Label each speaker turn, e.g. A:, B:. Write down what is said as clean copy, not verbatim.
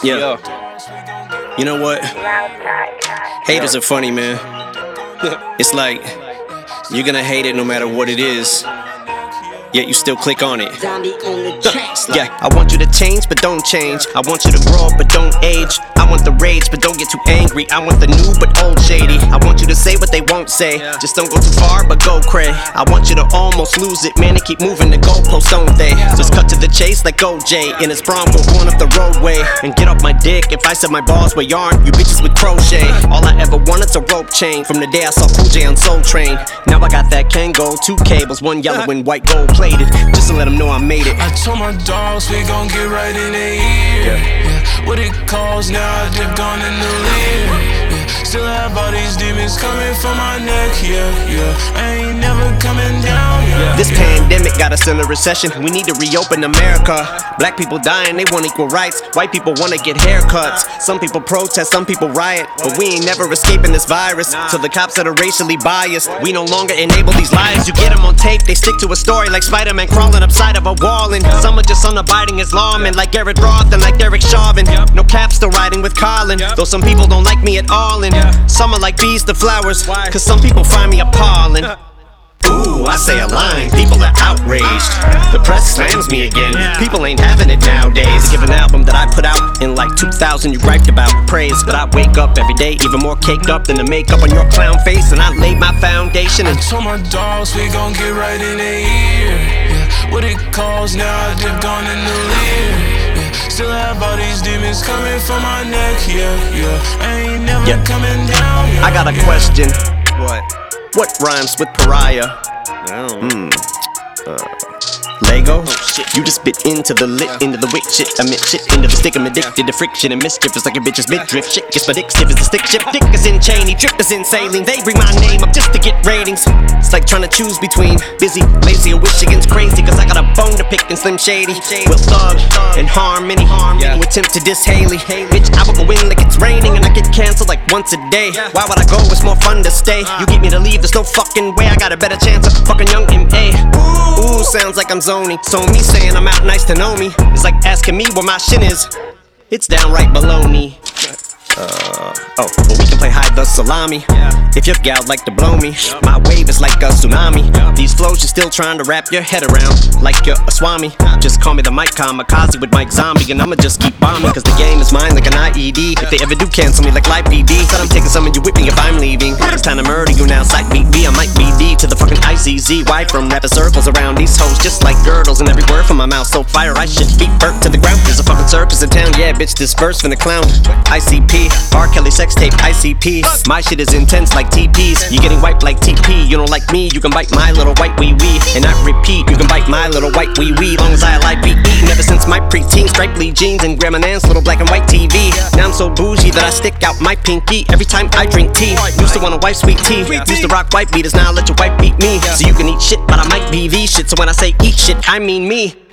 A: Yeah. You know what? Haters are funny, man. It's like, you're gonna hate it no matter what it is, yet you still click on it. Yeah, I want you to change, but don't change. I want you to grow up, but don't age. I want the rage, but don't get too angry. I want the new, but old shady. I want you to say what they won't say. Just don't go too far, but go cray. I want you to almost lose it, man, and keep moving the goalposts, don't they? Just cut to the chase like OJ in his Bronco going up the roadway. And get off my dick if I said my balls were yarn. You bitches with crochet. All I ever wanted's a rope chain. From the day I saw Cool J on Soul Train. Now I got that Kango, 2 cables, 1 yellow and white gold plated. Just to let them know I made it.
B: I told my dogs we gon' get right in their ear. Yeah. What it calls now, I dip gone in the lead. Yeah. Still have all these demons coming for my neck. Yeah. I ain't never coming down. Yeah.
A: This pandemic got us in a recession. We need to reopen America. Black people dying, they want equal rights. White people wanna get haircuts. Some people protest, some people riot. But we ain't never escaping this virus. So the cops that are racially biased, we no longer enable these lies. You get them on tape, they stick to a story like Spider-Man crawling upside of a wall. And some are just unabiding as lawmen, like Garrett Roth and like Derek Chauvin. No cap, still riding with Colin, though some people don't like me at all. And some are like bees to flowers, cause some people find me appalling. Ooh, I say a line, people are outraged. The press slams me again, people ain't having it nowadays. Give an album that I put out in like 2000, you griped about praise. But I wake up every day even more caked up than the makeup on your clown face. And I laid my foundation and
B: I told my dogs we gon' get right in their ear. Yeah. What it calls now, I dip gone in the lead. Yeah. Still have all these demons coming for my neck. Yeah. I ain't never coming down.
A: I got a question. What rhymes with pariah? Lego? You just bit into the lit, into the wick shit. I meant shit into the stick. I'm addicted to friction and mischief. It's like a bitch's midriff. Shit gets my dick stiff as the stick shift. Dick is in Cheney, drip is in Saline. They bring my name up just to get ratings. It's like trying to choose between busy, lazy, or wish against crazy. Cause I got a bone to pick and Slim Shady. With Thug and Harmony. You attempt to diss Haley. Bitch, I will go in like it's raining and I get canceled like once a day. Why would I go? It's more fun to stay. You get me to leave, there's no fucking way. I got a better chance of fucking young M.A. Ooh, sounds like I'm zoning. So me saying I'm out nice to know me. It's like asking me where my shin is. It's downright baloney. But we can play hide the salami. If your gal like to blow me, my wave is like a tsunami. These flows you're still trying to wrap your head around, like you're a swami. Just call me the Mike Kamikaze with Mike Zombie, and I'ma just keep bombing. Cause the game is mine like an IED. If they ever do cancel me like Live PD, said I'm taking some and you with me if I'm leaving. It's time to murder you now, psych beat B. I might be D to the fucking ICZ. Why from rapping circles around these hoes just like girdles, and every word from my mouth so fire I should be burnt to the ground. There's a fucking circus in town, yeah bitch, this verse from the clown. ICP, R. Kelly sex tape, ICP. My shit is intense like TPs. You getting wiped like TP. You don't like me, you can bite my little white wee wee. And I repeat, you can bite my little white wee wee. Long as I like BE. Never since my preteen, striped jeans and Grandma Nan's little black and white TV. Now I'm so bougie that I stick out my pinky every time I drink tea. Used to want a wife sweet tea. Used to rock white beaters, now I let your wife beat me. So you can eat shit, but I might be the shit. So when I say eat shit, I mean me.